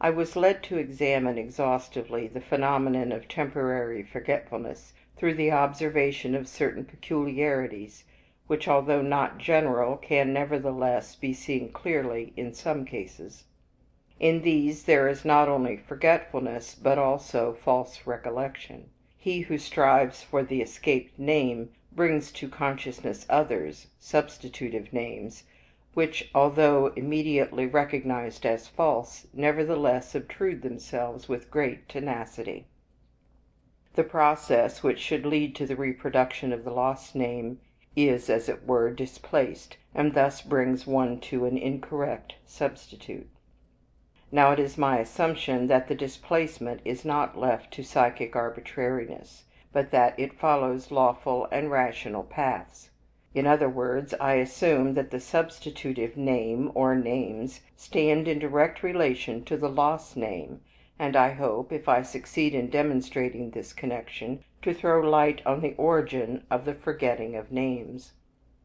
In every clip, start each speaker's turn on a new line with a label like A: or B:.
A: I was led to examine exhaustively the phenomenon of temporary forgetfulness through the observation of certain peculiarities, which, although not general, can nevertheless be seen clearly in some cases. In these there is not only forgetfulness, but also false recollection. He who strives for the escaped name brings to consciousness others, substitutive names, which, although immediately recognized as false, nevertheless obtrude themselves with great tenacity. The process which should lead to the reproduction of the lost name is, as it were, displaced, and thus brings one to an incorrect substitute. Now it is my assumption that the displacement is not left to psychic arbitrariness, but that it follows lawful and rational paths. In other words, I assume that the substitutive name or names stand in direct relation to the lost name, and I hope, if I succeed in demonstrating this connection, to throw light on the origin of the forgetting of names.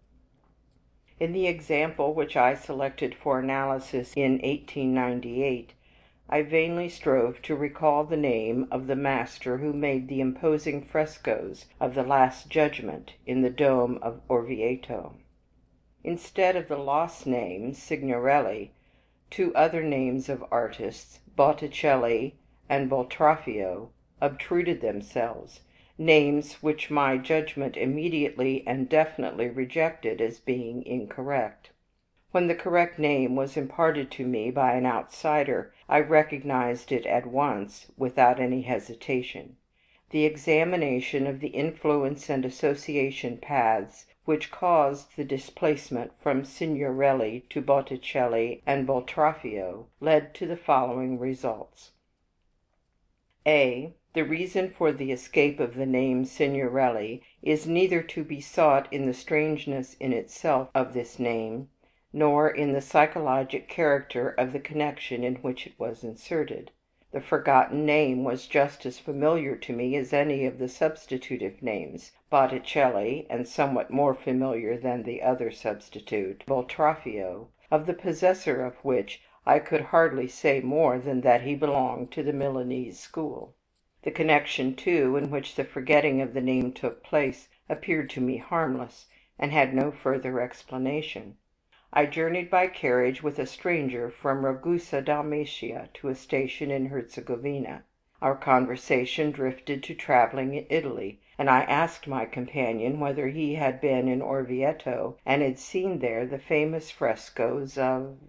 A: In the example which I selected for analysis in 1898, I vainly strove to recall the name of the master who made the imposing frescoes of the Last Judgment in the dome of Orvieto. Instead of the lost name Signorelli, two other names of artists, Botticelli and Boltraffio, obtruded themselves, names which my judgment immediately and definitely rejected as being incorrect. When the correct name was imparted to me by an outsider, I recognized it at once without any hesitation. The examination of the influence and association paths which caused the displacement from Signorelli to Botticelli and Boltraffio led to the following results. A. The reason for the escape of the name Signorelli is neither to be sought in the strangeness in itself of this name, nor in the psychologic character of the connection in which it was inserted. The forgotten name was just as familiar to me as any of the substitutive names, Botticelli, and somewhat more familiar than the other substitute, Boltraffio, of the possessor of which I could hardly say more than that he belonged to the Milanese school. The connection, too, in which the forgetting of the name took place appeared to me harmless, and had no further explanation. I journeyed by carriage with a stranger from Ragusa, Dalmatia, to a station in Herzegovina. Our conversation drifted to traveling in Italy, and I asked my companion whether he had been in Orvieto and had seen there the famous frescoes of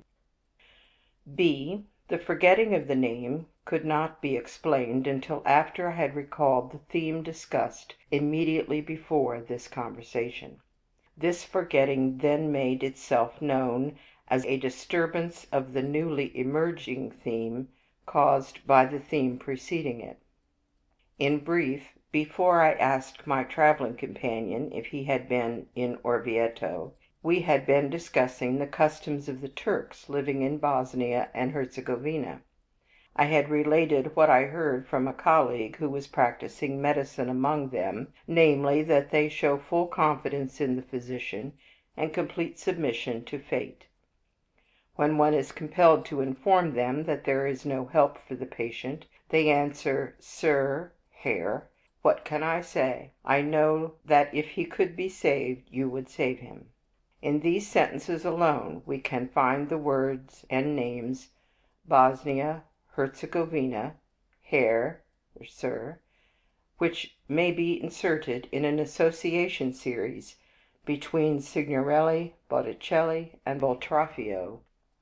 A: B. The forgetting of the name could not be explained until after I had recalled the theme discussed immediately before this conversation. This forgetting then made itself known as a disturbance of the newly emerging theme caused by the theme preceding it. In brief, before I asked my traveling companion if he had been in Orvieto, we had been discussing the customs of the Turks living in Bosnia and Herzegovina. I had related what I heard from a colleague who was practicing medicine among them, namely, that they show full confidence in the physician and complete submission to fate. When one is compelled to inform them that there is no help for the patient, they answer, "Sir, Herr, what can I say? I know that if he could be saved, you would save him." In these sentences alone we can find the words and names Bosnia, Herzegovina, Herr, Sir, which may be inserted in an association series between Signorelli, Botticelli, and Boltraffio.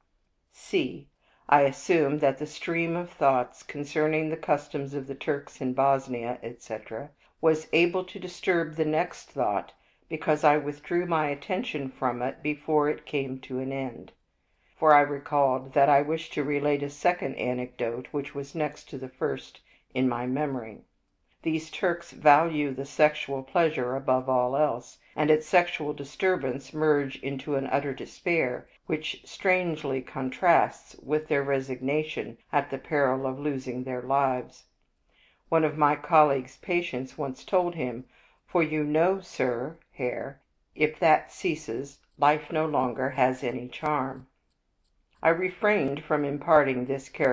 A: C. I assume that the stream of thoughts concerning the customs of the Turks in Bosnia, etc., was able to disturb the next thought because I withdrew my attention from it before it came to an end. For I recalled that I wished to relate a second anecdote which was next to the first in my memory. These Turks value the sexual pleasure above all else, and at sexual disturbance merge into an utter despair, which strangely contrasts with their resignation at the peril of losing their lives. One of my colleague's patients once told him, "For you know, Sir, Herr, if that ceases, life no longer has any charm." I refrained from imparting this